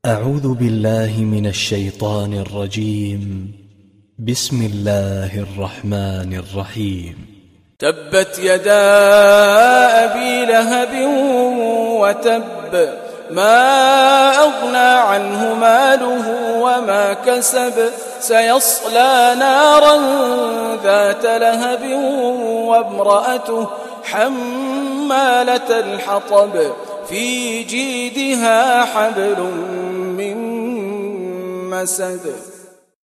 أعوذ بالله من الشيطان الرجيم. بسم الله الرحمن الرحيم. تبت يدا أبي لهب وتب، ما أغنى عنه ماله وما كسب، سيصلى نارا ذات لهب وامرأته حمالة الحطب، في جيدها حبل من مسد.